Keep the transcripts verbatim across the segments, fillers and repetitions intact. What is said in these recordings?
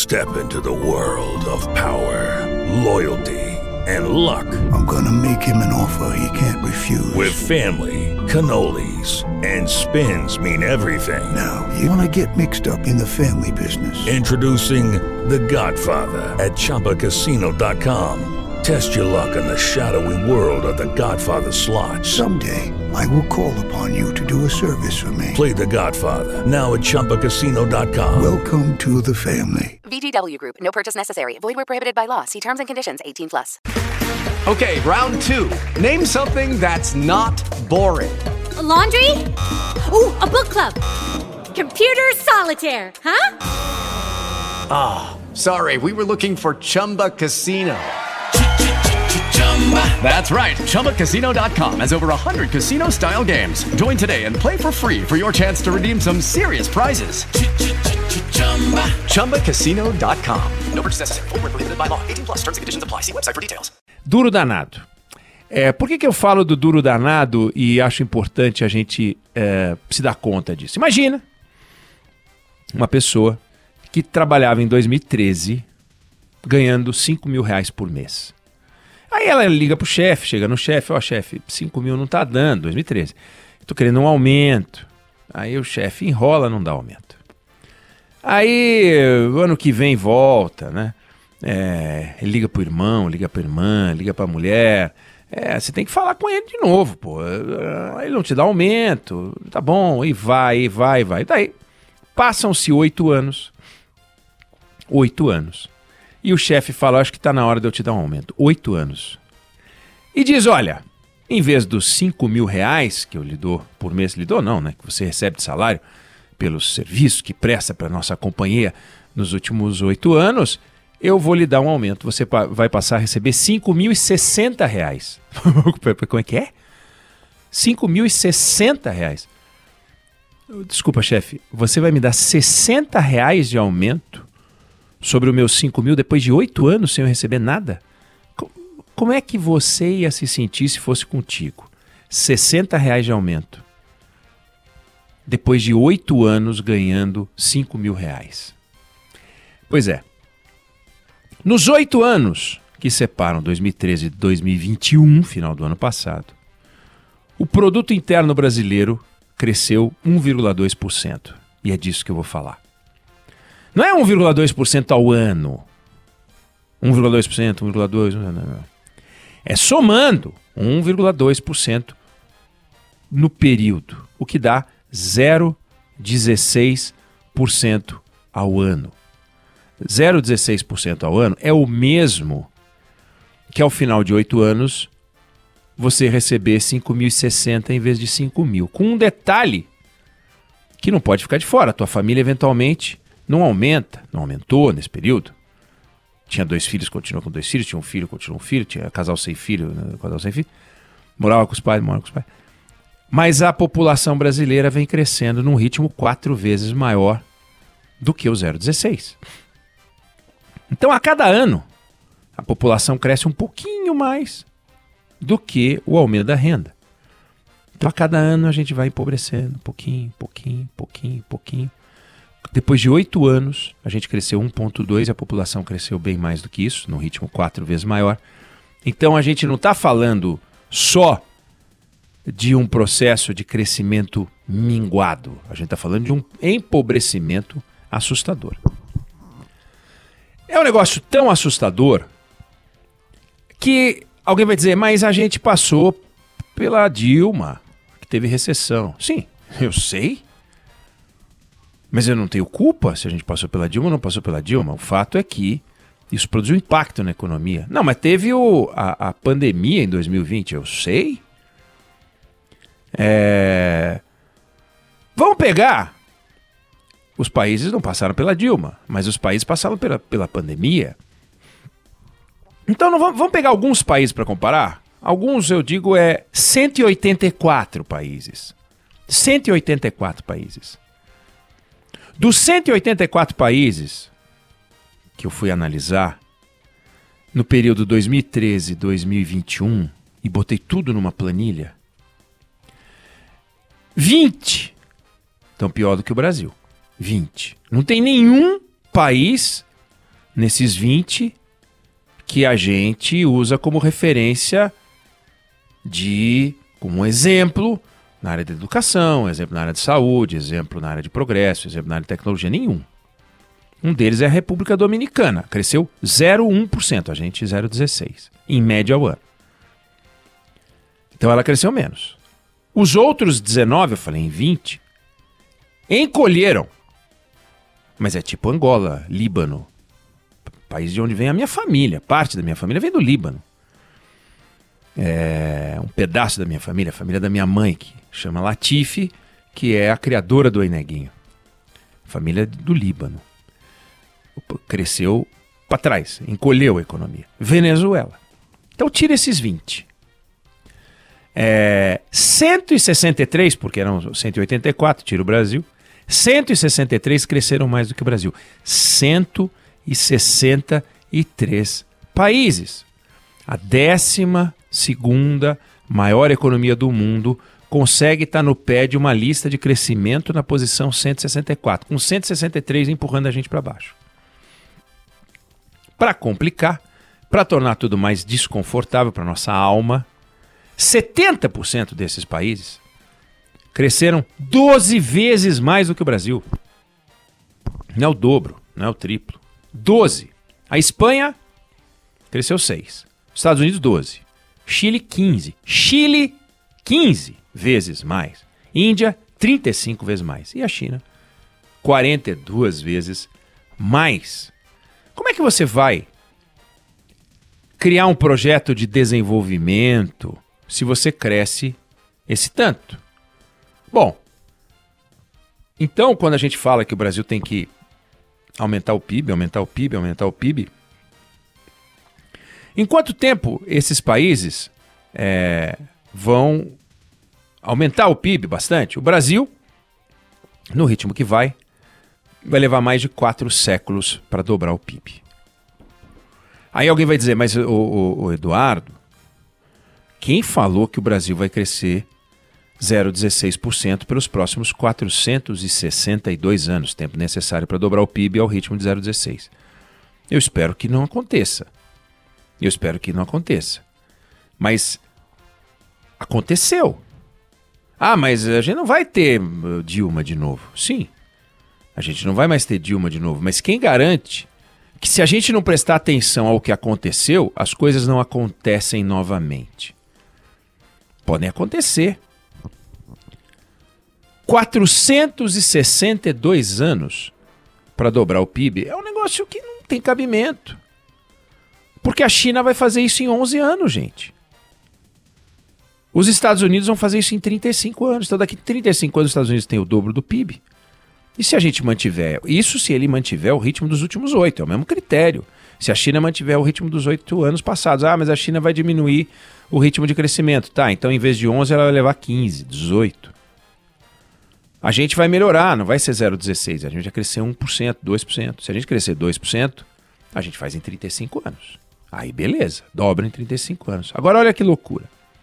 Step into the world of power, loyalty, and luck. I'm gonna make him an offer he can't refuse. With family, cannolis, and spins mean everything. Now, you wanna get mixed up in the family business. Introducing The Godfather at Chumba Casino dot com. Test your luck in the shadowy world of The Godfather slot. Someday, I will call upon you to do a service for me. Play The Godfather, now at Chumba Casino dot com. Welcome to the family. V G W Group. No purchase necessary. Void where prohibited by law. See terms and conditions. eighteen plus. Okay, round two. Name something that's not boring. A laundry? Ooh, a book club. Computer solitaire, huh? Ah, oh, sorry. We were looking for Chumba Casino. That's right. Chumba Casino dot com has over one hundred casino-style games. Join today and play for free for your chance to redeem some serious prizes. Chumba Casino dot com. No purchase necessary. Void where prohibited by law. eighteen plus. Terms and conditions apply. See website for details. Duro danado. É, por que, que eu falo do duro danado e acho importante a gente é, se dar conta disso? Imagina uma pessoa que trabalhava em dois mil e treze ganhando cinco mil reais por mês. Aí ela liga pro chefe, chega no chefe, ó, chefe, cinco mil não tá dando, dois mil e treze. Tô querendo um aumento. Aí o chefe enrola, não dá aumento. Aí o ano que vem volta, né? É, ele liga pro irmão, liga pra irmã, liga pra mulher. É, você tem que falar com ele de novo, pô. Ele não te dá aumento, tá bom, e vai, e vai, e vai. Daí passam-se oito anos. Oito anos. E o chefe fala, acho que está na hora de eu te dar um aumento. Oito anos. E diz, olha, em vez dos cinco mil reais que eu lhe dou por mês, lhe dou não, né? Que você recebe de salário pelos serviços que presta para nossa companhia nos últimos oito anos, eu vou lhe dar um aumento. Você vai passar a receber cinco mil e sessenta reais. Como é que é? cinco mil e sessenta reais. Desculpa, chefe, você vai me dar sessenta reais de aumento sobre os meus cinco mil depois de oito anos sem eu receber nada? Como é que você ia se sentir se fosse contigo? sessenta reais de aumento. Depois de oito anos ganhando cinco mil reais. Pois é. Nos oito anos que separam dois mil e treze de dois mil e vinte e um, final do ano passado, o produto interno brasileiro cresceu um vírgula dois por cento. E é disso que eu vou falar. Não é um vírgula dois por cento ao ano. um vírgula dois por cento, um vírgula dois por cento. Não, não, não. É somando um vírgula dois por cento no período, o que dá zero vírgula dezesseis por cento ao ano. zero vírgula dezesseis por cento ao ano é o mesmo que ao final de oito anos você receber cinco mil e sessenta em vez de cinco mil. Com um detalhe que não pode ficar de fora. A tua família eventualmente não aumenta, não aumentou nesse período. Tinha dois filhos, continuou com dois filhos, tinha um filho, continuou um filho, tinha casal sem filho, né, casal sem filho. Morava com os pais, morava com os pais. Mas a população brasileira vem crescendo num ritmo quatro vezes maior do que o zero vírgula dezesseis. Então, a cada ano, a população cresce um pouquinho mais do que o aumento da renda. Então, a cada ano a gente vai empobrecendo, pouquinho, pouquinho, pouquinho, pouquinho. Depois de oito anos, a gente cresceu um vírgula dois, a população cresceu bem mais do que isso, num ritmo quatro vezes maior. Então, a gente não está falando só de um processo de crescimento minguado. A gente está falando de um empobrecimento assustador. É um negócio tão assustador que alguém vai dizer, mas a gente passou pela Dilma, que teve recessão. Sim, eu sei. Mas eu não tenho culpa se a gente passou pela Dilma ou não passou pela Dilma. O fato é que isso produziu impacto na economia. Não, mas teve o, a, a pandemia em dois mil e vinte, eu sei. É... Vamos pegar. Os países não passaram pela Dilma, mas os países passaram pela, pela pandemia. Então não vamos, vamos pegar alguns países para comparar? Alguns, eu digo, é cento e oitenta e quatro países. cento e oitenta e quatro países. Dos cento e oitenta e quatro países que eu fui analisar, no período dois mil e treze a dois mil e vinte e um, e botei tudo numa planilha, vinte estão pior do que o Brasil. vinte. Não tem nenhum país nesses vinte que a gente usa como referência de, como exemplo na área da educação, exemplo na área de saúde, exemplo na área de progresso, exemplo na área de tecnologia, nenhum. Um deles é a República Dominicana, cresceu zero vírgula um por cento, a gente zero vírgula dezesseis por cento, em média ao ano. Então ela cresceu menos. Os outros dezenove, eu falei em vinte, encolheram. Mas é tipo Angola, Líbano, país de onde vem a minha família, parte da minha família vem do Líbano. É um pedaço da minha família, a família da minha mãe, que chama Latifi, que é a criadora do Eneguinho. Família do Líbano. Cresceu para trás, encolheu a economia. Venezuela. Então tira esses vinte. É, cento e sessenta e três, porque eram cento e oitenta e quatro, tira o Brasil. cento e sessenta e três cresceram mais do que o Brasil. cento e sessenta e três países. A décima segunda maior economia do mundo consegue estar no pé de uma lista de crescimento na posição cento e sessenta e quatro, com cento e sessenta e três empurrando a gente para baixo. Para complicar, para tornar tudo mais desconfortável para nossa alma, setenta por cento desses países cresceram doze vezes mais do que o Brasil. Não é o dobro, não é o triplo. doze. A Espanha cresceu seis. Estados Unidos, doze. Chile, quinze. Chile, quinze vezes mais. Índia, trinta e cinco vezes mais. E a China, quarenta e duas vezes mais. Como é que você vai criar um projeto de desenvolvimento se você cresce esse tanto? Bom, então quando a gente fala que o Brasil tem que aumentar o P I B, aumentar o P I B, aumentar o P I B, em quanto tempo esses países é, vão aumentar o P I B bastante? O Brasil, no ritmo que vai, vai levar mais de quatro séculos para dobrar o P I B. Aí alguém vai dizer, mas o, o, o Eduardo, quem falou que o Brasil vai crescer zero vírgula dezesseis por cento pelos próximos quatrocentos e sessenta e dois anos, tempo necessário para dobrar o P I B ao ritmo de zero vírgula dezesseis? Eu espero que não aconteça. Eu espero que não aconteça. Mas aconteceu. Ah, mas a gente não vai ter Dilma de novo. Sim, a gente não vai mais ter Dilma de novo. Mas quem garante que se a gente não prestar atenção ao que aconteceu, as coisas não acontecem novamente? Podem acontecer. quatrocentos e sessenta e dois anos para dobrar o P I B é um negócio que não tem cabimento. Porque a China vai fazer isso em onze anos, gente. Os Estados Unidos vão fazer isso em trinta e cinco anos. Então daqui a trinta e cinco anos os Estados Unidos têm o dobro do P I B. E se a gente mantiver... Isso se ele mantiver o ritmo dos últimos oito, é o mesmo critério. Se a China mantiver o ritmo dos oito anos passados. Ah, mas a China vai diminuir o ritmo de crescimento. Tá, então em vez de onze ela vai levar quinze, dezoito. A gente vai melhorar, não vai ser zero vírgula dezesseis. A gente vai crescer um por cento, dois por cento. Se a gente crescer dois por cento, a gente faz em trinta e cinco anos. Aí beleza, dobra em trinta e cinco anos. Agora olha que loucura.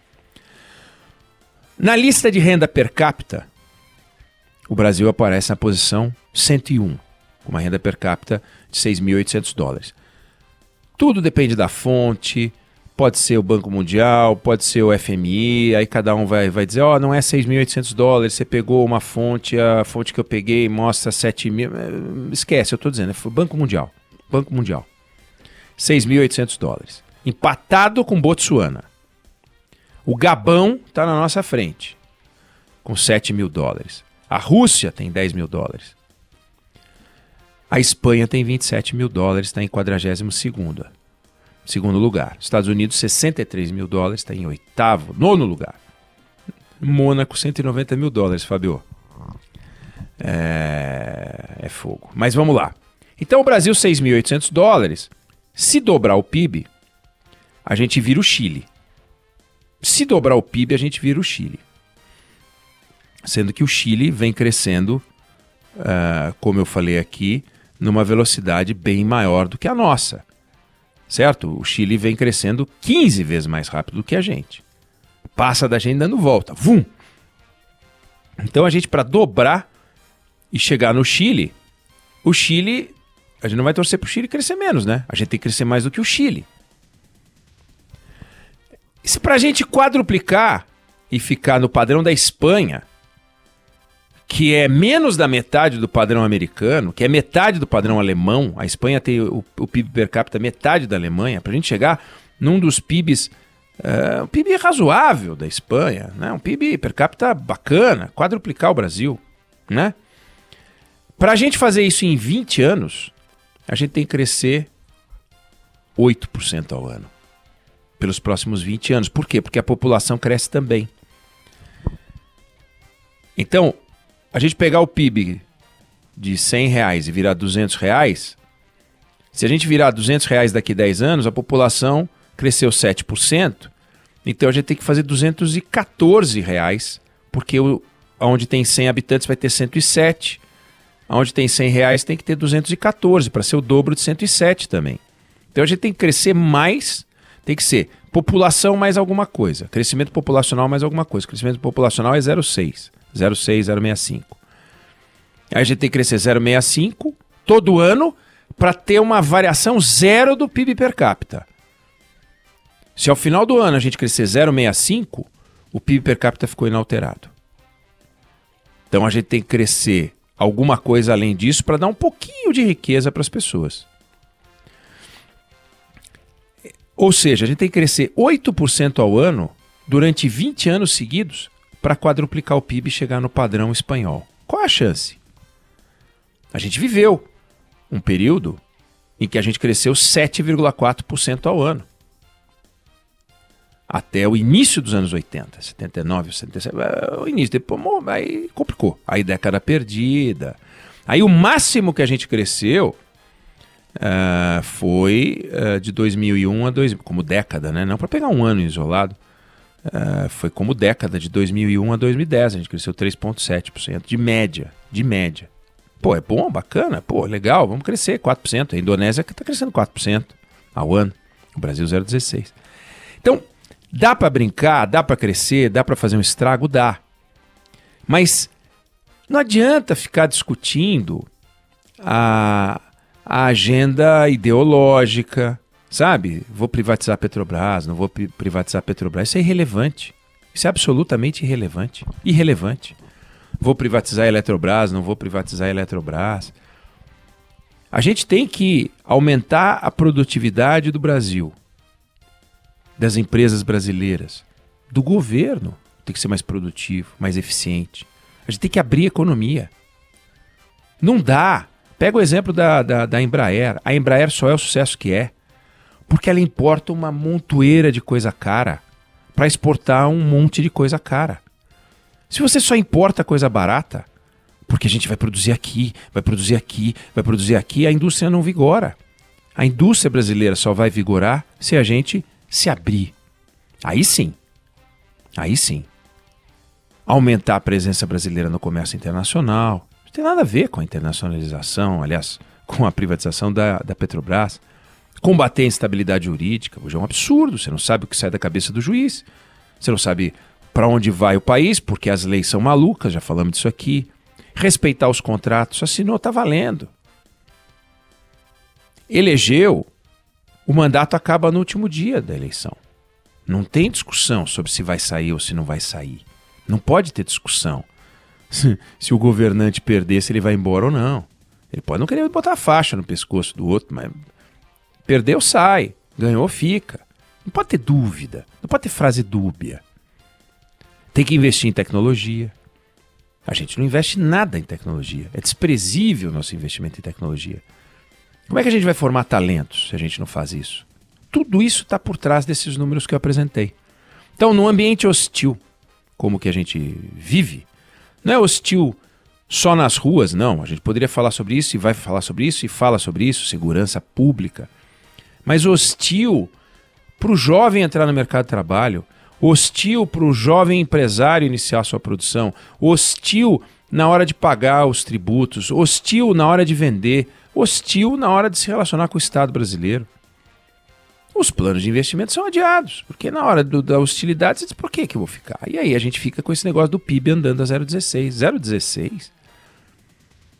Na lista de renda per capita, o Brasil aparece na posição cento e um, com uma renda per capita de seis mil e oitocentos dólares. Tudo depende da fonte, pode ser o Banco Mundial, pode ser o F M I, aí cada um vai, vai dizer, ó, oh, não é seis mil e oitocentos dólares, você pegou uma fonte, a fonte que eu peguei mostra sete mil, esquece, eu estou dizendo, é o Banco Mundial, Banco Mundial, seis mil e oitocentos dólares, empatado com Botsuana. O Gabão está na nossa frente, com sete mil dólares. A Rússia tem dez mil dólares. A Espanha tem vinte e sete mil dólares, está em quadragésimo segundo. Segundo lugar. Estados Unidos, sessenta e três mil dólares, está em oitavo, nono lugar. Mônaco, cento e noventa mil dólares, Fabio. É... é fogo. Mas vamos lá. Então o Brasil, seis mil e oitocentos dólares. Se dobrar o P I B, a gente vira o Chile. Se dobrar o P I B, a gente vira o Chile. Sendo que o Chile vem crescendo, uh, como eu falei aqui, numa velocidade bem maior do que a nossa. Certo? O Chile vem crescendo quinze vezes mais rápido do que a gente. Passa da gente dando volta. Vum! Então a gente, para dobrar e chegar no Chile, o Chile a gente não vai torcer pro Chile crescer menos, né? A gente tem que crescer mais do que o Chile. Se pra gente quadruplicar e ficar no padrão da Espanha, que é menos da metade do padrão americano, que é metade do padrão alemão, a Espanha tem o, o P I B per capita metade da Alemanha, pra gente chegar num dos P I Bs, uh, um P I B razoável da Espanha, né? Um P I B per capita bacana, quadruplicar o Brasil, né? Pra gente fazer isso em vinte anos, a gente tem que crescer oito por cento ao ano. Pelos próximos vinte anos. Por quê? Porque a população cresce também. Então, a gente pegar o P I B de cem reais e virar duzentos reais, se a gente virar duzentos reais daqui a dez anos, a população cresceu sete por cento, então a gente tem que fazer duzentos e quatorze reais, porque o, onde tem cem habitantes vai ter cento e sete, onde tem cem reais tem que ter duzentos e quatorze, para ser o dobro de cento e sete também. Então a gente tem que crescer mais, tem que ser população mais alguma coisa, crescimento populacional mais alguma coisa. Crescimento populacional é zero vírgula seis, zero vírgula seis, zero vírgula sessenta e cinco. Aí a gente tem que crescer zero vírgula sessenta e cinco todo ano para ter uma variação zero do P I B per capita. Se ao final do ano a gente crescer zero vírgula sessenta e cinco, o P I B per capita ficou inalterado. Então a gente tem que crescer alguma coisa além disso para dar um pouquinho de riqueza para as pessoas. Ou seja, a gente tem que crescer oito por cento ao ano durante vinte anos seguidos para quadruplicar o P I B e chegar no padrão espanhol. Qual é a chance? A gente viveu um período em que a gente cresceu sete vírgula quatro por cento ao ano. Até o início dos anos oitenta, setenta e nove, setenta e sete, o início, depois aí complicou. Aí década perdida. Aí o máximo que a gente cresceu uh, foi uh, de dois mil e um a dois mil, como década, né? Não para pegar um ano isolado. Uh, foi como década, de dois mil e um a dois mil e dez, a gente cresceu três vírgula sete por cento de média, de média. Pô, é bom, bacana, pô, legal, vamos crescer quatro por cento. A Indonésia está crescendo quatro por cento ao ano, o Brasil zero vírgula dezesseis por cento. Então, dá para brincar, dá para crescer, dá para fazer um estrago, dá. Mas não adianta ficar discutindo a, a agenda ideológica, sabe? Vou privatizar a Petrobras, não vou privatizar a Petrobras. Isso é irrelevante. Isso é absolutamente irrelevante. Irrelevante. Vou privatizar a Eletrobras, não vou privatizar a Eletrobras. A gente tem que aumentar a produtividade do Brasil, das empresas brasileiras, do governo. Tem que ser mais produtivo, mais eficiente. A gente tem que abrir a economia. Não dá. Pega o exemplo da, da, da Embraer. A Embraer só é o sucesso que é porque ela importa uma montoeira de coisa cara para exportar um monte de coisa cara. Se você só importa coisa barata, porque a gente vai produzir aqui, vai produzir aqui, vai produzir aqui, a indústria não vigora. A indústria brasileira só vai vigorar se a gente se abrir. Aí sim. Aí sim. Aumentar a presença brasileira no comércio internacional. Não tem nada a ver com a internacionalização, aliás, com a privatização da, da Petrobras. Combater a instabilidade jurídica. Hoje é um absurdo. Você não sabe o que sai da cabeça do juiz. Você não sabe para onde vai o país, porque as leis são malucas, já falamos disso aqui. Respeitar os contratos. Assinou, tá valendo. Elegeu, o mandato acaba no último dia da eleição. Não tem discussão sobre se vai sair ou se não vai sair. Não pode ter discussão se, se o governante perder, se ele vai embora ou não. Ele pode não querer botar a faixa no pescoço do outro, mas perdeu, sai. Ganhou, fica. Não pode ter dúvida. Não pode ter frase dúbia. Tem que investir em tecnologia. A gente não investe nada em tecnologia. É desprezível o nosso investimento em tecnologia. Como é que a gente vai formar talentos se a gente não faz isso? Tudo isso está por trás desses números que eu apresentei. Então, num ambiente hostil, como que a gente vive, não é hostil só nas ruas, não. A gente poderia falar sobre isso e vai falar sobre isso e fala sobre isso, segurança pública. Mas hostil para o jovem entrar no mercado de trabalho, hostil para o jovem empresário iniciar sua produção, hostil na hora de pagar os tributos, hostil na hora de vender, hostil na hora de se relacionar com o Estado brasileiro. Os planos de investimento são adiados, porque na hora do, da hostilidade você diz, por que que eu vou ficar? E aí a gente fica com esse negócio do P I B andando a zero vírgula dezesseis. zero vírgula dezesseis?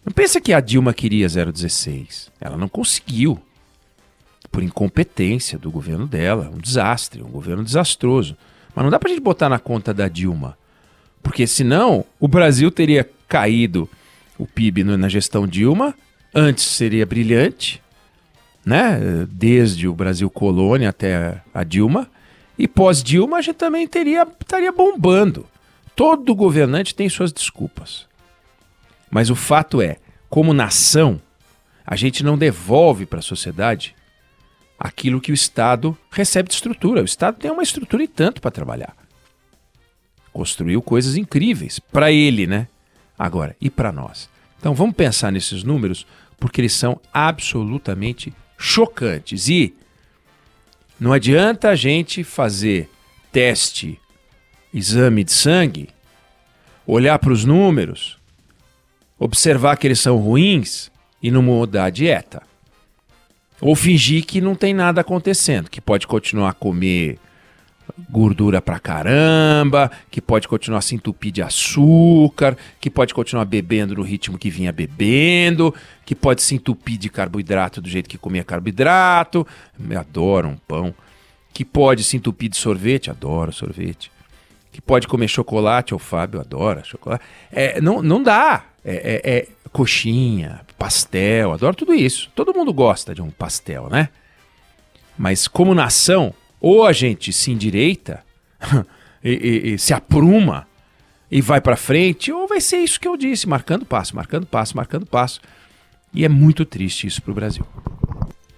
Não pensa que a Dilma queria zero vírgula dezesseis. Ela não conseguiu. Por incompetência do governo dela. Um desastre, um governo desastroso. Mas não dá pra gente botar na conta da Dilma. Porque senão o Brasil teria caído o P I B na gestão Dilma. Antes seria brilhante, né? Desde o Brasil colônia até a Dilma. E pós-Dilma a gente também teria, estaria bombando. Todo governante tem suas desculpas. Mas o fato é, como nação, a gente não devolve para a sociedade aquilo que o Estado recebe de estrutura. O Estado tem uma estrutura e tanto para trabalhar. Construiu coisas incríveis para ele, né? Agora, e para nós? Então vamos pensar nesses números, porque eles são absolutamente chocantes. E não adianta a gente fazer teste, exame de sangue, olhar para os números, observar que eles são ruins e não mudar a dieta. Ou fingir que não tem nada acontecendo, que pode continuar a comer gordura pra caramba, que pode continuar a se entupir de açúcar, que pode continuar bebendo no ritmo que vinha bebendo, que pode se entupir de carboidrato do jeito que comia carboidrato, eu adoro um pão, que pode se entupir de sorvete, adoro sorvete, que pode comer chocolate, o Fábio adora chocolate, é, não, não dá, é, é, é coxinha, pastel, adoro tudo isso, todo mundo gosta de um pastel, né? Mas como nação, ou a gente se endireita e, e, e se apruma e vai para frente, ou vai ser isso que eu disse, marcando passo, marcando passo, marcando passo. E é muito triste isso para o Brasil.